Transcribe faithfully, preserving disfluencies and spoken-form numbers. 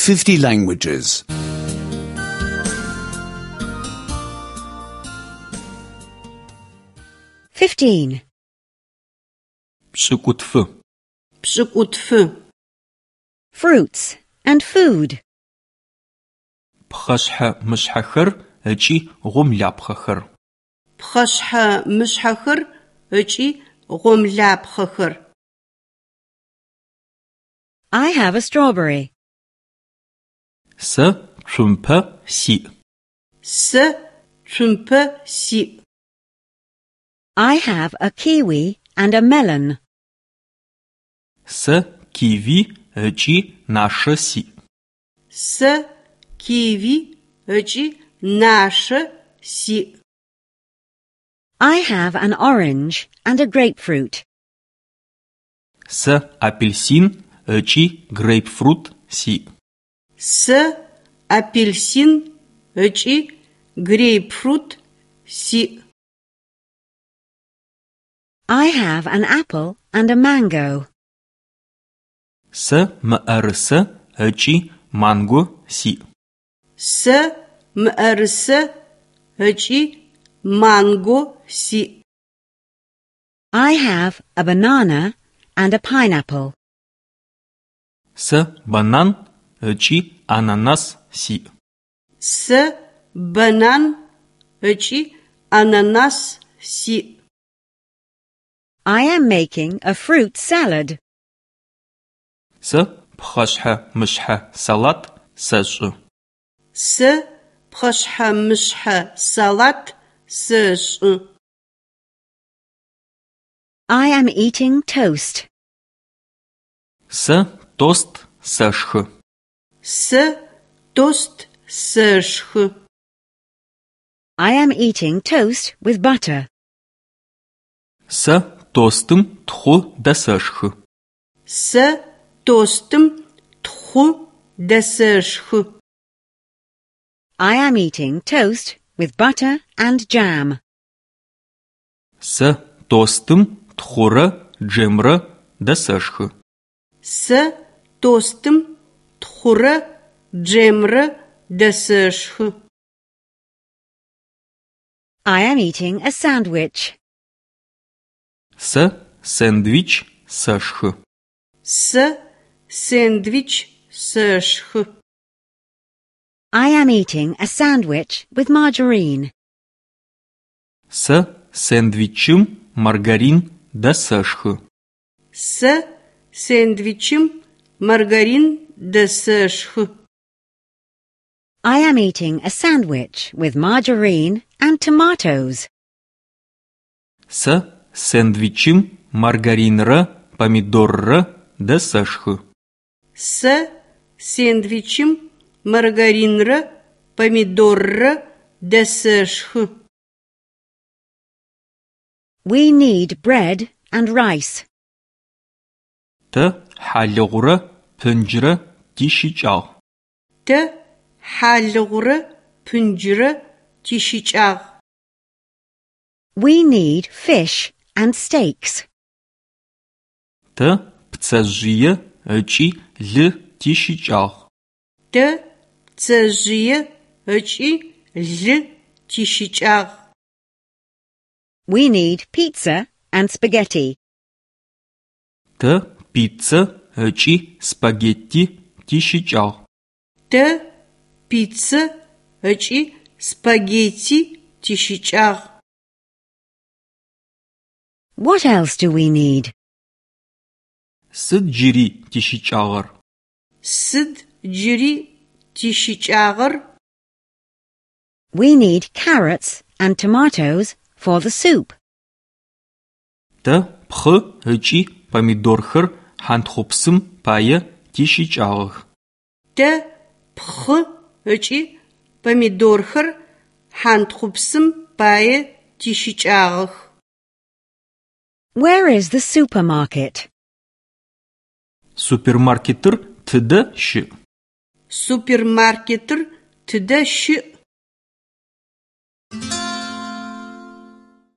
fifty languages. Fifteen. Pş'ık'utfı. Pş'ık'utfı. Fruits and food. Pxheşshe mışshexer ıç'i ğomlapxhexer. Pxheşshe mışshexer ıç'i ğomlapxhexer. I have a strawberry. Se tsumpe si'. Se tsumpe si'. I have a kiwi and a melon. Se kiwi ıç'i naşşe si'. Se kiwi ıç'i naşşe si'. I have an orange and a grapefruit. Se apelsin ıç'i grapefruit si'. Se apelsin ıç'i grapefruit si'. I have an apple and a mango. Se mı'erıse ıç'i mango si'. Se mı'erıse ıç'i mango si'. I have a banana and a pineapple. Se banan ıç'i ananas si'. Se banan ıç'i ananas si'. I am making a fruit salad. Se pxheşshe mışshe salat seş'ı. Se pxheşshe mışshe salat seş'ı. I am eating toast. Se tost seşşı. Se tost seşşı. I am eating toast with butter. Se tostım txhu deseşşı. Se tostım txhu deseşşı. I am eating toast with butter and jam. Se tostım txhure cemre deseşşı. Se tostım txhure cemre deseşşı. I am eating a sandwich. Se sandviç seşşı. Se sandviç seşşı. I am eating a sandwich with margarine. Se sandviçim margarin deseşşı. Se sandviçim margarin deseşşı. I am eating a sandwich with margarine and tomatoes. Se sandviçim margarinre pomidorre deseşşı. Se sandviçim margarinre pomidorre deseşşı. We need bread and rice. Te halığure pıncıre tişiçağ. Te halığure pıncıre tişiçağ. We need fish and steaks. Te ptsezjıye ıç'i lı tişiçağ. Te ptsezjıye ıç'i lı tişiçağ. We need pizza and spaghetti. Te pizza ıç'i spagetti tişiçağ. Te pizza ıç'i spagetti tişiçağ. What else do we need? Sıd jiri tişiçağır. Sıd jiri tişiçağır. We need carrots and tomatoes for the soup. Te pxhı ıç'i pomidorxer hantxhupsım paye tişiçağıx. Te pxhı ıç'i pomidorxer hantxhupsım paye tişiçağıx. Where is the supermarket? Supermarketır tıde şı. Supermarketır tıde şı.